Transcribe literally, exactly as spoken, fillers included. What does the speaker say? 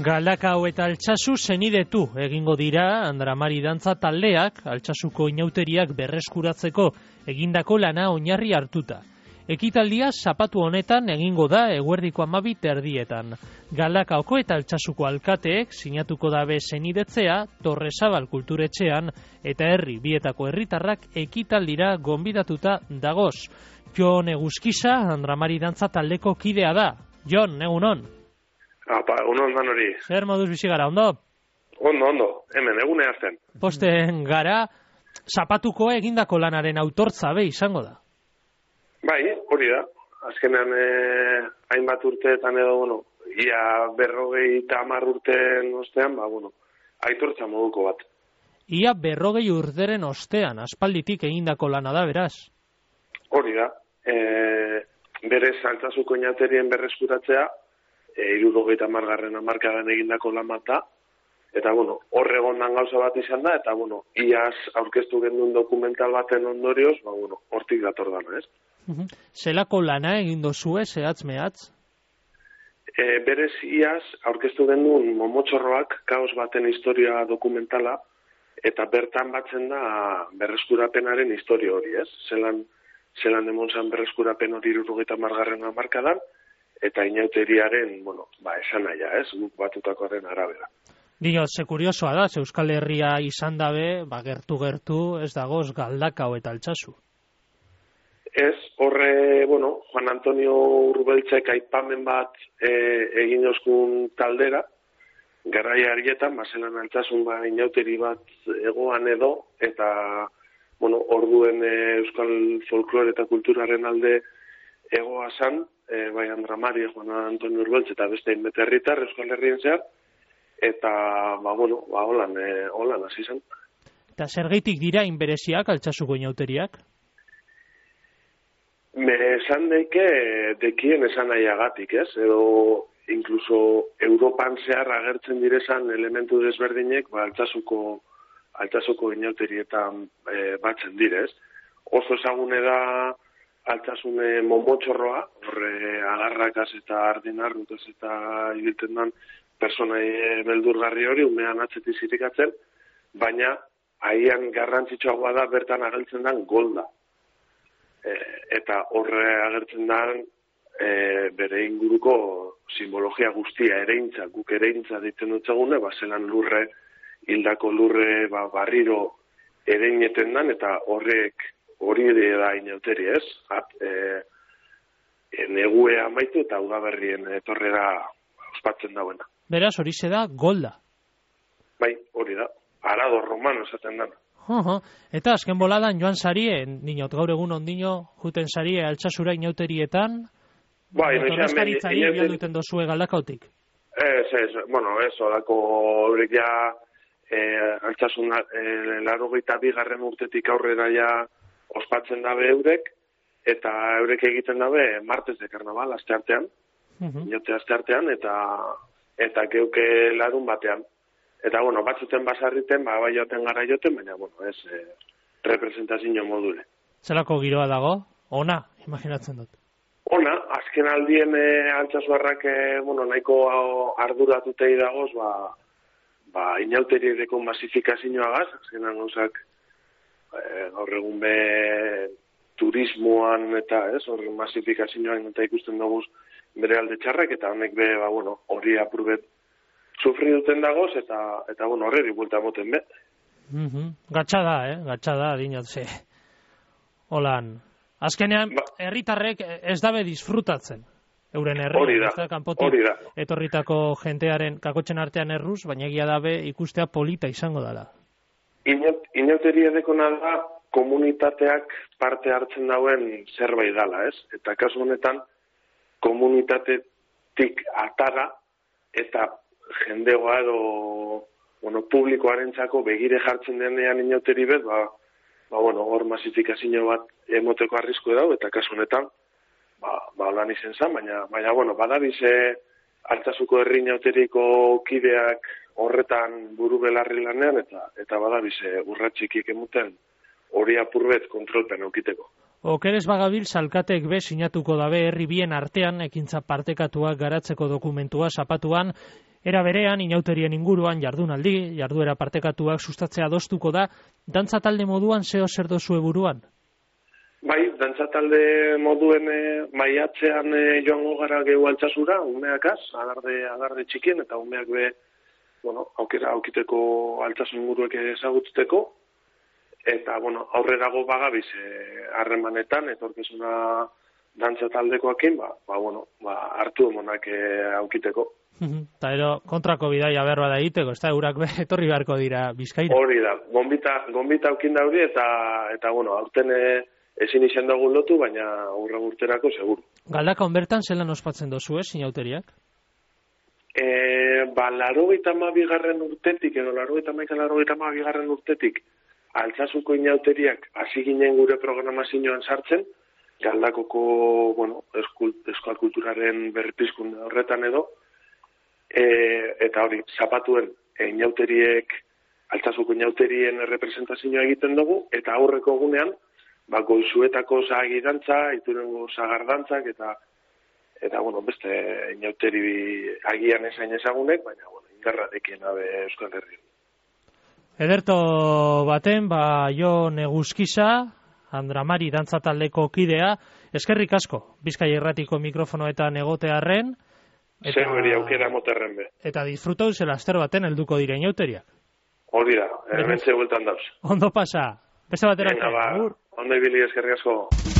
Galdakao eta Altsasu senidetu egingo dira Andramari dantza taldeak Altsasuko inauteriak berreskuratzeko egindako lana oinarri hartuta. Ekitaldia zapatu honetan egingo da eguerdiko hamabi erdietan. Galdakaoko eta Altsasuko alkateek sinatuko dabe senidetzea Torresabal kulturetxean eta herri bietako herritarrak ekitaldira gonbidatuta dagoz. Jon Eguzkiza Andramari dantza taldeko kidea da. Jon, egunon. Apa, egunon dan hori. Zer moduz bizi gara, ondo? Ondo, ondo, hemen, egune hartzen. Posten gara, zapatuko egindako lanaren autortza be izango da. Bai, hori da. Azkenean eh, hainbat urteetan edo, bueno, ia berrogei eta hamar urteen ostean, ba, bueno, aitortza moduko bat. Ia berrogei urteren ostean, aspalditik egindako lana da, beraz? Hori da. E, berez, Altsasuko inaterien berreskuratzea, hirurogeita hamargarren hamarkadan egindako lan bat da, eta, bueno, horregondan gauza bat izan da, eta, bueno, iaz aurkeztu gendun dokumental baten ondorioz, ba, bueno, hortik dator dana, ez? Uh-huh. Zelako lana egin dozue, zehatz mehatz? E, berez, iaz aurkeztu gendun momotxorroak kaos baten historia dokumentala, eta bertan batzen da berreskurapenaren historia hori, ez? Zelan, zelan demontzan berreskurapen hori hirurogeita hamargarren hamarkadan, eta inauteriaren, bueno, ba, esan naia, ez, guk batutakoaren arabera. Dio, ze kuriosoa da, ze Euskal Herria izan dabe, ba, gertu-gertu, ez dagoz Galdakao eta Altsasu. Ez, horre, bueno, Juan Antonio Urbeltzek aipamen bat e, egin oskun taldera, garraia harietan, bazelan Altsasun ba, inauteri bat egoan edo, eta, bueno, orduen e, Euskal folklore eta kulturaren alde egoa zan, E, bai Andramari, Juan Antonio Urbeltz eta beste inbete herritar Euskal Herrien zehar, eta, ba, bueno, ba, holan, e, holan, hasi zen. Eta zergeitik dira inbereziak Altsasuko inauteriak? Me esan daike, dekien esan nahiagatik, ez? Edo, inkluso, Europan zehar agertzen direzan elementu desberdinek, ba, Altsasuko, Altsasuko inauterietan e, batzen direz. Oso ezagune da Altsasune momotxorroa, horre agarrakaz eta ardinarrutaz eta hilten dan personai beldurgarri hori, umean atzetik zirikatzen, baina haian garrantzitsuagoa da bertan agertzen dan golda. E, eta horre agertzen dan e, bere inguruko simbologia guztia, ereintza, guk ereintza ditzen dutzegune, bazelan lurre, hildako lurre ba, barriro ereineten dan, eta horrek hori da inauteri, ez? At, e, e, negue amaitu eta udaberrien etorrera ospatzen dauena. Beraz, hori ze da golda. Bai, hori da. Arado romano esaten dana. Uh -huh. Eta azken boladan joan sarie, dinot, gaur egun ondino, juten sarie Altsasura inauterietan, bai, torrezkaritzari inauteri... bialduten dozue Galdakaotik. Ez, ez, bueno, ez, odako horrek ja e, Altsasun e, laurogeita bigarren urtetik aurrera ja ospatzen dabe eurek, eta eurek egiten dabe martes de karnaval asteartean, uh-huh. inote asteartean, eta eta geuke larun batean. Eta, bueno, batzuten basarriten, ba, bai joten gara joten, baina, bueno, ez eh, representazio module. Zelako giroa dago? Ona, imaginatzen dut. Ona, azken aldien e, Altsasuarrak, e, bueno, nahiko arduratutei dagoz, ba, ba inauteriedeko masifikazioagaz, azkenan gauzak, gaur egun be turismoan eta ez, hor masifikazioan eta ikusten dugu bere alde txarrak, eta honek be, ba, bueno, hori apurbet sufri duten dagoz, eta, eta bueno, horreri buelta moten be. Mm -hmm. Gatsa da, eh? Gatsa da, dinot, ze. Holan, azkenean, ba, herritarrek ez dabe disfrutatzen. Euren herri, hori da, hori da. Etorritako jentearen kakotzen artean erruz, baina egia dabe ikustea polita izango dela. Inauteria dekona da komunitateak parte hartzen dauen zerbait dala, ez? Eta kasu honetan komunitatetik atara eta jendegoa edo bueno, publikoarentzako begire jartzen denean inauteri bet, ba, ba bueno, hor masifikazio bat emoteko arrisku edau, eta kasu honetan ba, ba lan izen zan, baina, baina bueno, badabize Altsasuko herri inauteriko kideak horretan buru belarri lanean, eta eta badabize urratxikik emuten hori apurbet kontrolpen eukiteko. Okerez bagabil salkatek be sinatuko dabe herri bien artean ekintza partekatuak garatzeko dokumentua zapatuan, Era berean, inauterien inguruan jardunaldi, jarduera partekatuak sustatzea adostuko da, dantza talde moduan zeo zer dozue buruan? Bai, dantza talde moduen e, maiatzean e, joango gara gehu Altsasura, umeakaz, agarde, agarde txikien, eta umeak be, bueno, aukera aukiteko Altsasu inguruek ezagutzteko, eta, bueno, aurrerago bagabiz harremanetan, e, etorkizuna dantza taldekoakin, ba, ba, bueno, ba, hartu emonak e, aukiteko. Eta ero, kontrako bidaia berroa da egiteko, ez da, eurak be, etorri beharko dira Bizkaira. Hori da, gombita, gombita aukin dauri, eta, eta bueno, aurten e, ezin izan dugu lotu, baina aurra urterako seguru. Galdakon bertan zelan ospatzen dozu, ez, inauteriak? E, ba, laro gaita bigarren urtetik, edo laro gaita maika laro gaita bigarren urtetik, Altsasuko inauteriak hasi ginen gure programazioan sartzen, Galdakoko, bueno, euskal kulturaren berripizkunde horretan edo, e, eta hori, zapatuen e, inauteriek, Altsasuko inauterien representazioa egiten dugu, eta aurreko egunean, ba, goizuetako zahagi dantza, iturengo zagardantzak, eta, eta, bueno, beste inauteri agian esain ezagunek, baina, bueno, indarra dekien abe Euskal Herrian. Ederto baten, ba, jo neguzkiza, Andramari dantza taldeko kidea, eskerrik asko, Bizkai Irratiko mikrofonoetan egotearren, eta, Zer aukera moterren be. Eta disfrutau zela aster baten helduko dire inauteriak. Hori da, hemen ze bueltan dauz. Ondo pasa, beste batera. Venga, ba, ondo ibili eskerrik asko.